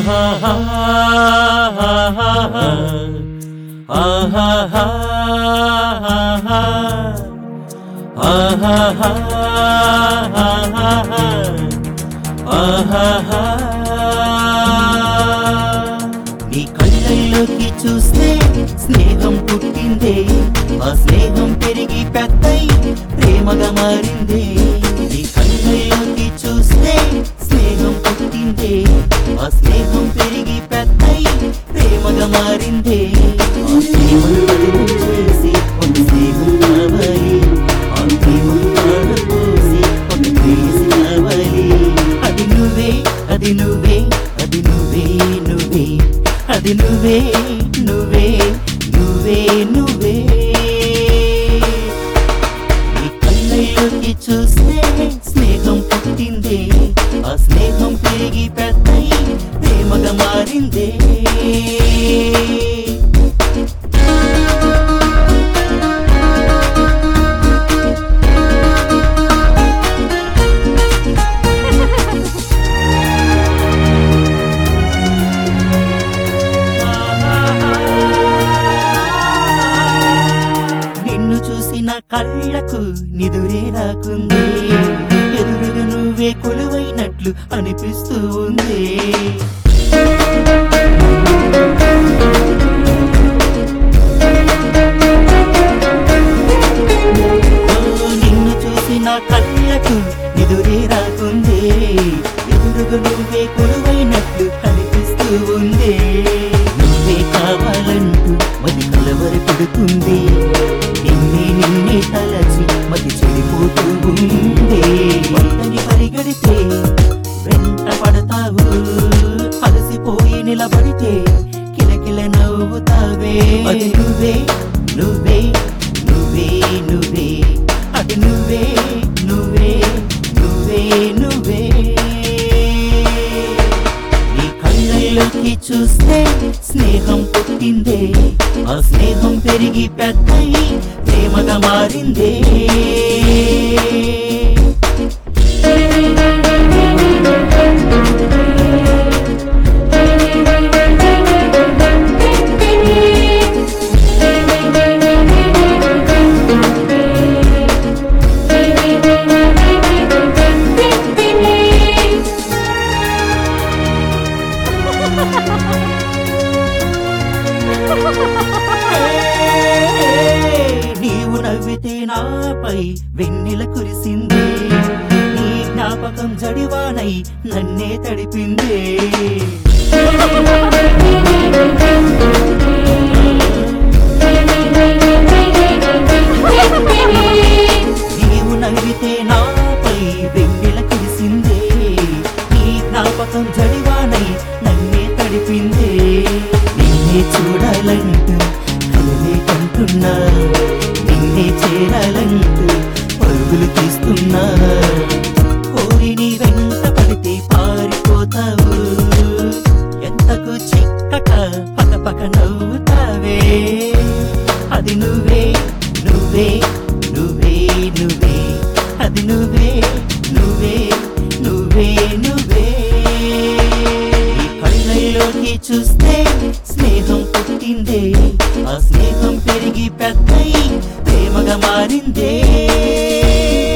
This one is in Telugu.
నీ కళ్ళల్లోకి చూస్తే స్నేహం పుట్టిందే, ఆ స్నేహం పెరిగి పెద్దై ప్రేమగా మారిందే. నీ కళ్ళల్లోకి చూస్తే స్నేహం పుట్టిందే, ఆ స్నేహం పెరిగి పెద్దై ప్రేమగా మారిందే. ఆ ప్రేమను బదులు చేసి ఒక స్నేహం కావాలి, ఆ ప్రేమను పారపోసి ఒక ప్రేయసి కావాలి. అది నువ్వే, అది నువ్వే, అది నువ్వే, నువ్వే, అది నువ్వే, నువ్వే, నువ్వే, నువ్వే. నీ కళ్ళల్లోకి చూస్తే స్నేహం పుట్టిందే, ఆ స్నేహం పెరిగి పెద్దై ప్రేమగా మారిందే. నా కళ్ళకు నిదురే రాకుంది, ఎదురుగా నువ్వే కొలువైనట్లు అనిపిస్తూ ఉంది. నిన్ను చూసి నా కళ్ళకు నిదురే రాకుంది, ఎదురుగా నువ్వే కొలువైనట్లు అనిపిస్తూ ఉంది. నువ్వే కావాలంటూ మది కలవర పెడుతుంది, నిన్నే తలచి మతి చెడిపోతూ ఉందే. వంటని పరిగెడితే వెంట పడతావు, అలసిపోయి నిలబడితే కిలకిల నవ్వుతావే. అది నువ్వే, నువ్వే, నువ్వే, నువ్వే, అది నువ్వే, నువ్వే, నువ్వే, నువ్వే. నీ కళ్ళల్లోకి చూస్తే స్నేహం పుట్టిందే, ఆ స్నేహం పెరిగి పెద్దై ప్రేమగా మారిందే. నీవు నవ్వితే నాపై వెన్నెల కురిసిందే, నీ జ్ఞాపకం జడివానై నన్నే తడిపిందే. నీవు నవ్వితే నాపై వెన్నెల కురిసిందే, నీ జ్ఞాపకం జడివానై నన్నే తడిపిందే. నిన్నే చూడాలంటూ కలలే కంటున్నా, నిన్నే చేరాలంటూ పరుగులు తీస్తున్నా. కోరి నీ వెంట పడితే పారిపోతావు, ఎంతకు చిక్కక పకపక నవ్వుతావే. అది నువ్వే, నువ్వే, నువ్వే, నువ్వే, అది నువ్వే, నువ్వే, నువ్వే, నువ్వే. ఈ కళ్ళల్లోకి చూస్తే స్నేహం పుట్టిందే, ఆ స్నేహం పెరిగి పెద్దై ప్రేమగా మారిందే.